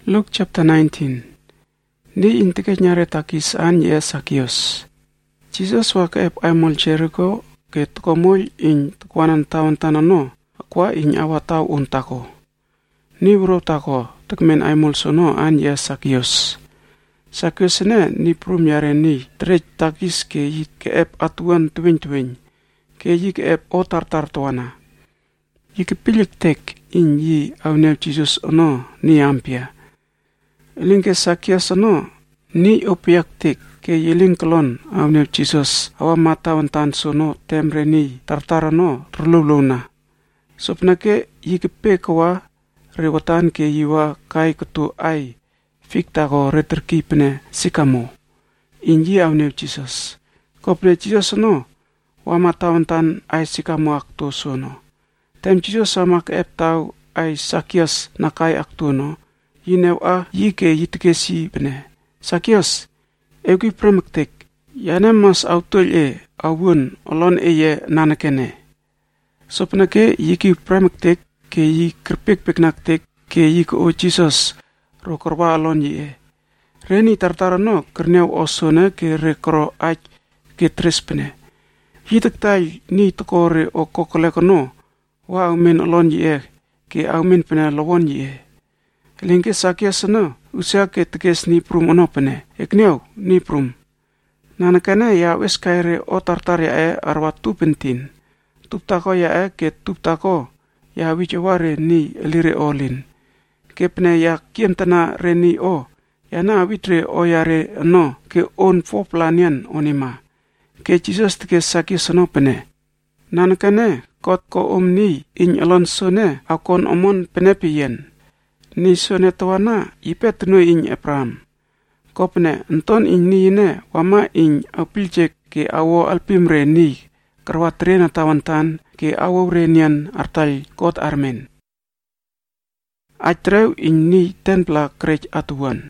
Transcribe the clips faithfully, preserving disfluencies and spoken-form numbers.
Luke chapter nineteen. Ni intike nyare takis an ye Sakios. Jesus wa ka ep aimol Jericho ke tukomol in tukwanan taon tanano akwa in awataw untako. Ni bro tako tukmen aimol sono an ye Sakios. Sakios ne ni prum yare ni trej takis ke yit ke ep atuan tuwing tuwing ke yi ke ep otar tar tuana. Yi ke pilik tek in yi awnew Jesus ono ni ampia. Elinke Sakios ono ni opiak tek ke yeling kelon awnew Jesus awa matawan tan sono temre ni tartarano rululuna. Sopnake yi ke pe kawa rewatan ke yiwa kai kutu ai fikta ko reterki pene sikamo. Inji awnew Jesus. Kopre Jesus ono wa matawan tan ai sikamo akto sono. Tem Jesus sama ke ep tau ai Sakios na kai akto no. Yinew a yike yitkesi pene. Sakios, egi premektek, yana mas autol e awun olon eye nanakene. Sopnake yiki premektek ke yi kerpek peknaktek ke yik o Jesus rokorwa alon ye. Reni tartarano kernew osone ke rekro aj ke trespene. Hitaktai ni tokore o kokolekono wa aumen alon ye ke aumen pene lawon ye. Lingke Sakios no usia ke tekes ni prum ono pene ekneu ni prum nanakane ya wes kaire o tartar ya e arwa tu pentin tuptako ya e ke tuptako ya wichware ni elire olin ke pene ya kiemtana reni o ya na witre o yare no ke on fo planian onima ke Jesus tekes Sakios no pene nanakane kot ko omni in alonsone akon omon penepien ni sone tawana ipet no in Abraham. Kopne enton in ni ne wama in apilcek ke awo alpimre ni karwatre na tawantan ke awo renian artal kot armen. Atrew in ni templa krej atuan.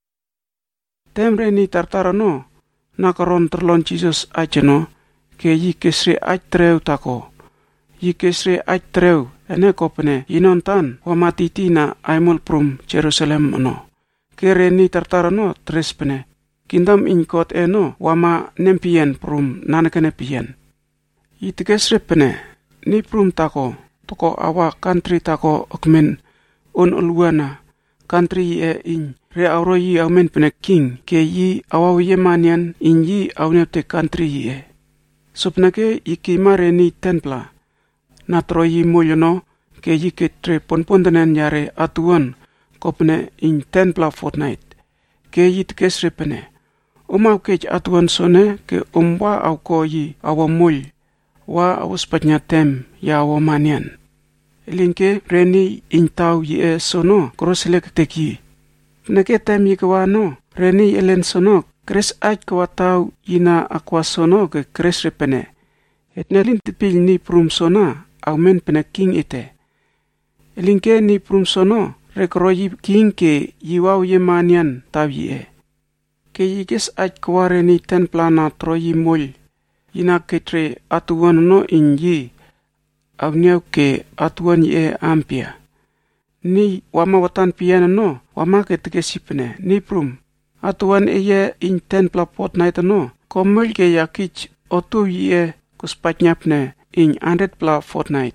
Temre ni tartarano nakaron terlon Jesus ajeno ke yi kesre atrew tako. Yi kesre atrew ene kopne inontan wamatiti na aimol prum Jerusalem ono. Kere ni tartarano trespene. Kindam inkot eno wama nempien prum nanakene pien. Itikesrepene ni prum tako toko awa country tako okmen on ulwana country e in re auro yi aumen pene king ke yi awaw yemanian in yi awnepte country yi e. Supnake ikimare ni templa. Natro yi mulyono ke yi ke tre ponpondanen yare atuan kopne in templa fortnight. Ke yi tkes repene. Umaw kej atuan sone ke umwa aw ko yi awa mul wa awaspatnya tem ya awa manian. Linke reni in tau yi e sono kroselek tek yi. Nake tem yi kawa no reni elen sono kres aj kawa tau ina akwa sono ke kres repene. Etnelin tipil ni prum sona aumen pene king ite. Elinke ni prum sono rekroyi king ke yiwaw yemanian taw yi e. Ke yikes aj kware ni ten plana troyi mol. Yina ketre atuan no in yi. Avnew ke atuan yi e ampia. Ni wama watan piana no wama ke teke sipene ni prum. Atuan eye in ten pla fortnight no. Komol ke yakich otu yi e kuspatnyapne in hundred pla fortnight.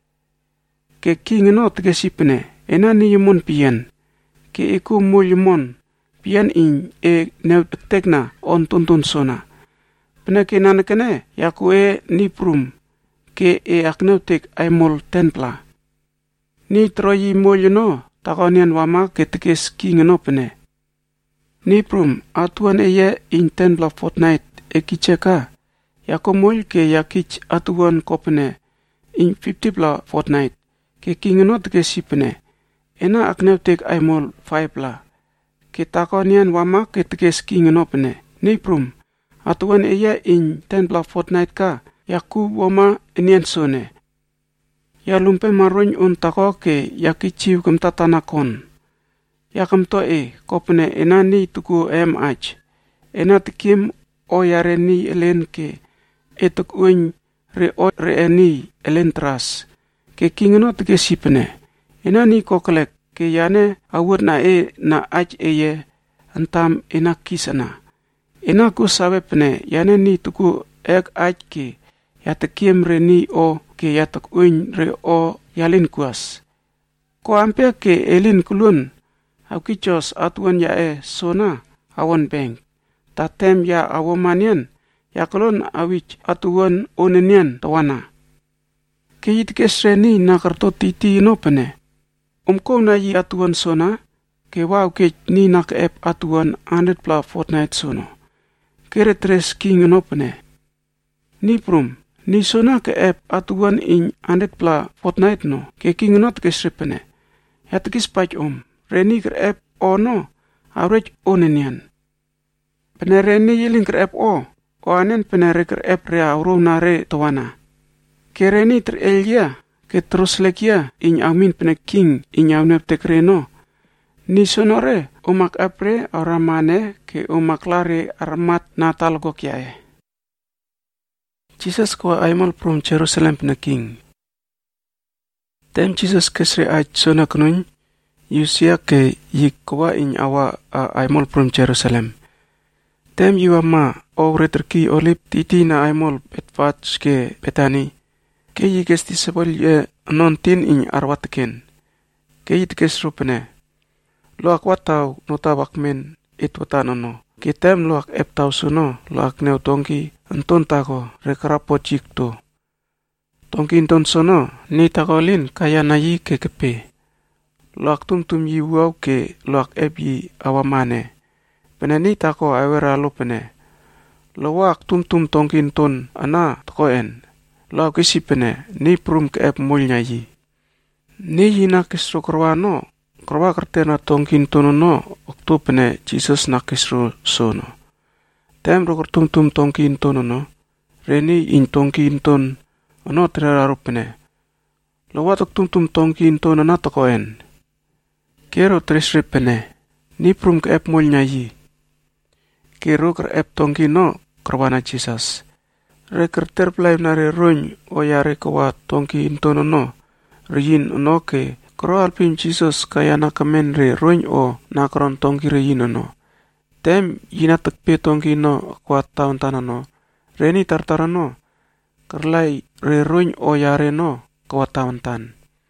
Ke king no teke sipene, ena ni yumon pian. Ke iku mul yumon, pian in e neutekna on tuntun sona. Pena ke nanakene, yaku e ni prum, ke e akneutek ay mol tenpla. Ni troyi mul yuno, takonian wama ke tekes king no pene. Ni prum, atuan eye in tenpla fortnight e kicheka. Yako mul ke yakich atuan kopene in fifty pla fortnight. Ke kingeno teke sipene. Ena akneutek aimol five pla. Ke takonian wama ke teke skingeno pene. Ni prum. Atuan eya in ten pla fortnight ka. Yaku wama enian sone. Ya lumpe marron un tako ke yakichiw kumtatanakon. Yakamto e kopene ena ni tuku em aj. Ena tikim o yare ni elen ke etuk uñ re o re eni elen tras. Ke kingeno teke sipene. Ena ni kokolek ke yane awut na e na aj eye antam ina kisana. Ina ku sabe pene yane ni tuku ek aj ke yatak kiem re ni o ke yatak uin re o yalin kuas. Ko ampe ke elin kulun au kichos atuan ya e sona awon bank. Tatem ya awomanian ya kulun awich atuan onenian tawana. Ke yit kesre ni nakarto titi no pene. Umko na yi atuan sona ke wow ke ni nak ep atuan hundred pla fortnight sono. Kere tres king no pene. Ni prum ni sona ke ep atuan in hundred pla fortnight no ke king not kesre pene. Ya tekis pach om. Reni ker ep o no average onenian. Pene reni yiling ker ep o. O anen pene re ker ep re auro na re tawana. Ke reni ter elia ke terus lekia in amin pene king in aunep tekreno. Ni sonore umak apre oramane ke umak lare armat natal gokyae. Jesus kwa aimal from Jerusalem pene king. Tem Jesus kesre aj sona knuny yusia ke yikwa in awa uh, aimal from Jerusalem. Tem yuwa ma o reterki olip titi na aimal betfats ke betani. Ke yikesti sebol ye nontin in arwatken. Ke yitkes rupene. Loak watau notabak men itwatanono. Ke tem loak eptau suno loak neutongki anton tako rekarapo chikto. Tongki inton sono ni takolin kaya nayi ke kepe. Loak tum tum yi wow ke loak ep yi awamane. Pene ni tako awera lo pene. Loak tum tum tongki inton ana tokoen. Loak isi pene ni prum ke ep mulnya yi. Ni yina kisro korwa no. Korwa kerte na tongki inton no. Okto pene Jesus na kisro sono. Tem rokor tum tum tongki inton no. Reni in tongki inton ono terararup pene. Lowatok tum tum tongki inton na tokoen. Kero tresre pene. Ni prum ke ep mulnya yi. Kero ker ep tongki no korwana Jesus. Reker terplay na re roñ o yare kawa tongki inton no. Reyin ono ke kro alpim Jesus kaya nakamen re roñ o nakaron tongki reyin ono. Tem yina tekpe tongki no kwa taon tanano. Reni tartarano. Kerlai re roñ o yare no kawa taon tan.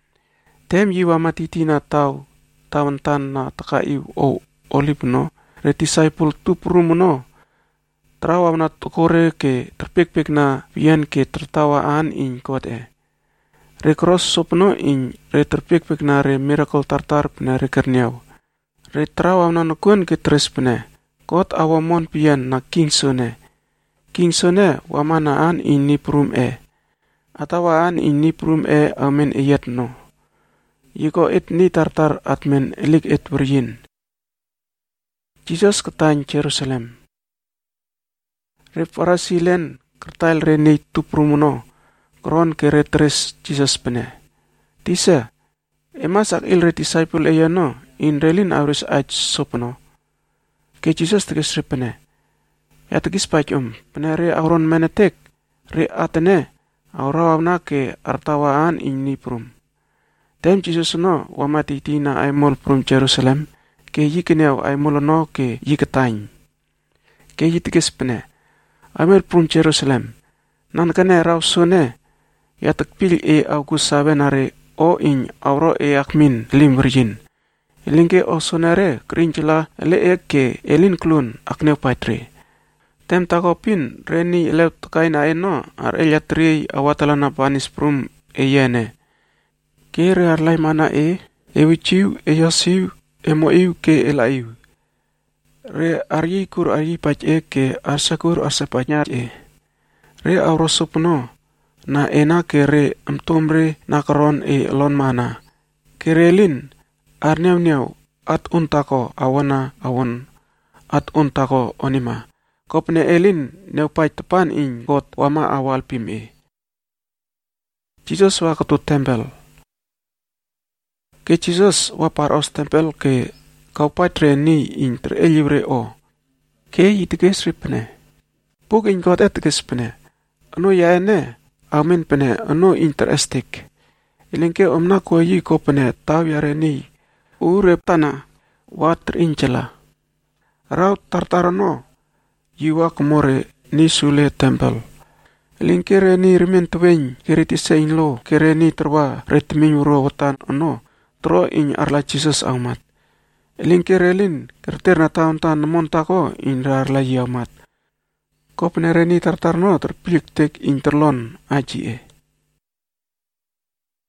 Tem yiwa matiti na tau taon tan na takai o olip no. Re disciple tuprum no. Trawa na tokore ke terpek-pek na pian ke tertawaan in kuat e. Re cross sop no in re terpek-pek na re miracle tartar pena re kerniaw. Re trawa na nukun ke tres pene. Kot awamon pian na king sone. King sone wamanaan in ni prum e. Atawaan in ni prum e amen iyat no. Yiko it ni tartar atmen elik et beryin. Jesus ketany Jerusalem. Reparasilen kertail reni tuprumuno. Kron ke retres Jesus pene. Tisa. Emasak il re disciple eya no. In relin auris aj sopno. Ke Jesus teges repene. Ya tegis pach um. Pene re auron menetek. Re atene. Aurawaw na ke artawaan in ni prum. Tem Jesus no. Wamatiti na aimol prum Jerusalem. Ke yikinew aimol no ke yiketany. Ke yitikes pene. Aimol prum Jerusalem. Nan kane raw sone. Ya tekpil e augus sabe nare o in auro e akmin lim virgin. Ilingke o sonare krinchila ele e ke elin klun akneu paitre. Tem takopin reni elew tkai na eno ar eliatri awatalana panis prum e yene. Ke re arlai mana e, e wichiu, e yosiu, e moiu ke elaiu. Re aryi kur aryi pach e ke arsakur arsapanyat e. Re aurosopno, na ena ke re amtomre nakaron e lon mana. Ke relin, arniaw niaw, at untako awana awan, at untako onima. Kopne elin new pach tepan in got wama awal pim e. Jesus wa ketu tempel. Ke Jesus wa paros tempel ke kau patre ni in ter elibre o. Ke yitiges ripne. Puk in got etges pene. Ano ya ene, amin pene ano interestik. Ilingke omna ko yi ko pene taw yare ni. urep tana wat rincela. Raut tartarano jiwa kemore ni sule tempel. Lingkere ni rimen tuweny keriti sein lo kere ni terwa retming uro watan ono tro in arla Jesus amat. Lingkere lin kerter na taon tan montako in arla yamat. Ko penere ni tartarno terpilik tek in terlon aji e.